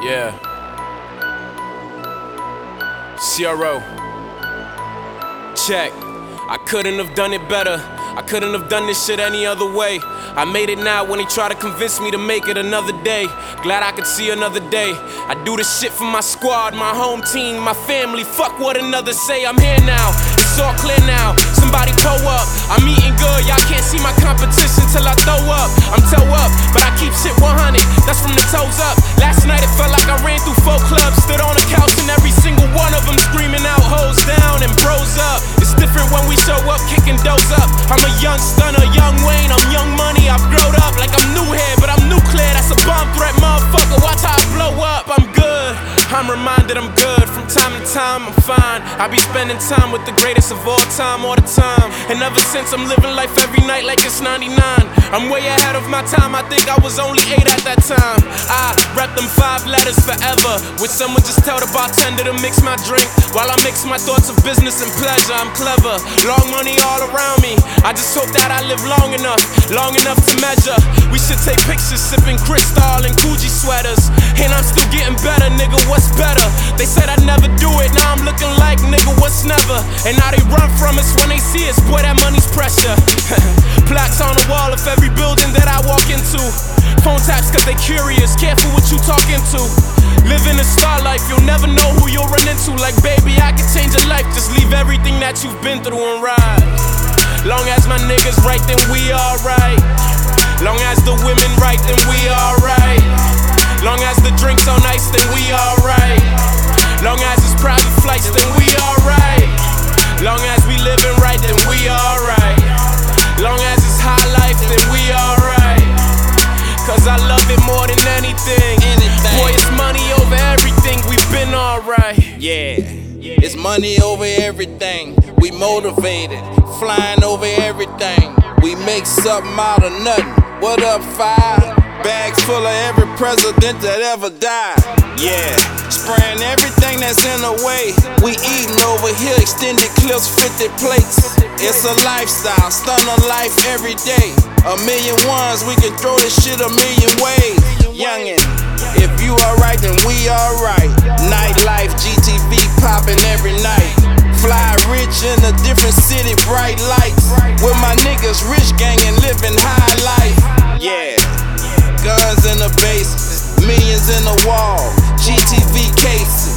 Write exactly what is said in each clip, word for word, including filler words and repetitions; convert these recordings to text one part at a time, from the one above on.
Yeah. C R O. Check. I couldn't have done it better. I couldn't have done this shit any other way. I made it now when they try to convince me to make it another day. Glad I could see another day. I do this shit for my squad, my home team, my family. Fuck what another say, I'm here now. It's all clear now. Somebody pull up. I'm eating good, y'all can't see my competition till I throw up. I'm toe up, but I keep shit one hundred. That's from the toes up. Last night it felt like I ran through four clubs. Stood on the couch and every single one of them screaming out hoes down and bros up. It's different when we show up, kicking doors up. I'm a young stunner, young Wayne, I'm young money. I've grown up like I'm new here, but I'm nuclear. That's a bomb threat, motherfucker. Watch how I blow up. I'm good. I'm reminded I'm good. From time to time, I'm fine. I be spending time with the greatest of all time, all the time. And ever since, I'm living life every night like it's ninety-nine. I'm way ahead of my time. I think I was only eight at that time. I rep them five letters forever. Would someone just tell the bartender to mix my drink while I mix my thoughts of business and pleasure? I'm clever. Long money all around me. I just hope that I live long enough, long enough to measure. We should take pictures sipping Cristal and Gucci sweaters. And I'm still getting better, nigga, what's better? They said I'd never do it, now I'm looking like, nigga, what's never? And now they run from us when they see us, boy, that money's pressure. Plaques on the wall of every building that I walk into. Phone taps cause they curious, careful what you talking to. Living a star life, you'll never know who you'll run into. Like, baby, I can change your life, just leave everything that you've been through and ride. Long as my niggas right, then we alright. Long as the women right, then we alright. Long as the drinks on ice, then we alright. Long as it's private flights, then we alright. Long as we living right, then we alright. Long as it's high life, then we alright. Cause I love it more than anything. anything. Boy, it's money over everything, we've been alright. Yeah, it's money over everything. We motivated, flying over everything. We make something out of nothing. What up, five? Bags full of every president that ever died. Yeah, spraying everything that's in the way. We eating over here, extended clips, fifty plates. It's a lifestyle, stunner life every day. A million ones, we can throw this shit a million ways. Youngin', if you alright, then we alright. Nightlife, G T V popping every night. Fly rich in a different city, bright lights. With my niggas, rich gang and living high life. Yeah, guns in the base, millions in the wall, G T V cases.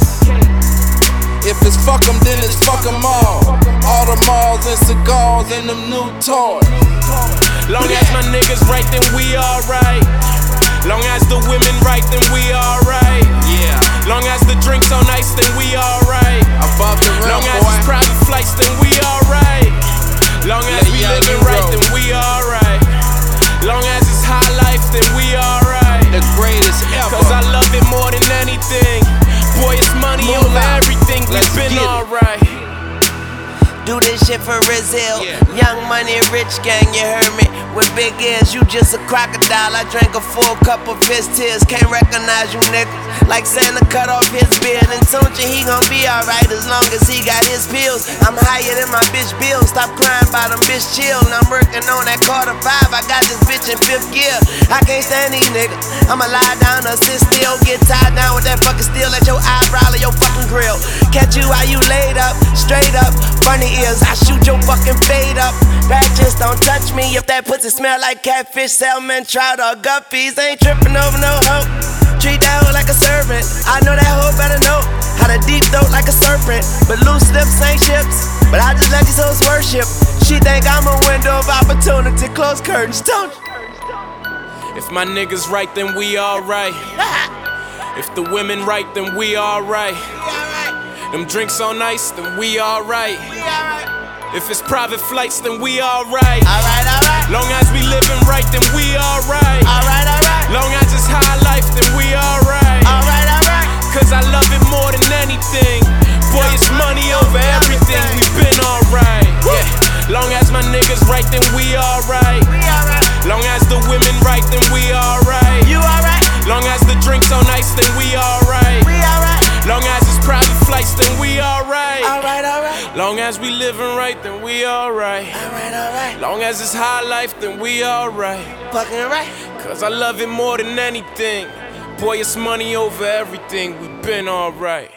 If it's fuck 'em, then it's fuck 'em all. All the malls and cigars and them new toys. Long as my niggas right, then we alright. Long as the women right, then we alright. Yeah. Long as the drinks on ice, then we alright. Above the rim, Long as boy. it's private flights, then we alright. Long as Yeah, we yeah, living you right, roll. then we alright. Long as it's high life, then we alright. The greatest ever. Cause I love it more than anything. Boy, it's money Move over out. everything, Let's we've been get it. alright. Do this shit for Brazil. Yeah. Young money, rich gang, you heard me. With big ears, you just a crocodile. I drank a full cup of his tears. Can't recognize you niggas. Like Santa cut off his beard. And Tunchi, he gon' be alright as long as he got his pills. I'm higher than my bitch bill. Stop crying about them, bitch chill. And I'm working on that quarter five. I got this bitch in fifth gear. I can't stand these niggas. I'ma lie down or sit still. Get tied down with that fucking steel at your eyebrow or your fucking grill. Catch you while you laid up, straight up. Funny ears, I shoot your fucking fade up. Bad just don't touch me. If that pussy smell like catfish, salmon, trout, or guppies, ain't tripping over no hoe. Treat that hoe like a servant. I know that hoe better know how to deep throat like a serpent. But loose lips ain't ships. But I just let these hoes worship. She think I'm a window of opportunity. Close curtains, don't you? If my niggas right, then we alright. If the women right, then we alright. Them drinks on ice, then we alright. If it's private flights, then we alright. Alright, alright. Long as we living right, then we alright. Alright, alright. Long as it's high life, then we alright. Alright, alright. Cause I love it more than anything. Boy, it's money over everything, we've been alright. Yeah. Long as my niggas right, then we alright. We alright. Long as the women right, then we alright. You alright? Long as the drinks on ice, then we alright. We alright. Long as it's private flights, then we alright. Alright, alright. Long as we living right, then we alright. Alright, alright. Long as it's high life, then we alright. Fucking right. Cause I love it more than anything. Boy, it's money over everything, we been alright.